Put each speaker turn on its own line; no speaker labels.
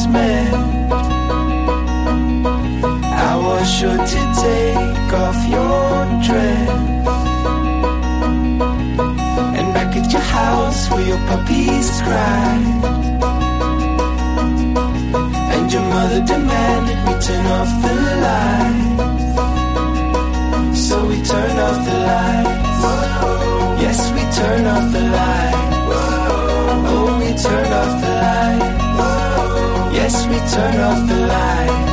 met. I was sure to take off your dress, and back at your house where your puppies cried, and your mother demanded we turn off the lights. So we turn off the lights. Yes, we turn off the lights. Oh, we turn off the lights. Yes, we turn off the lights.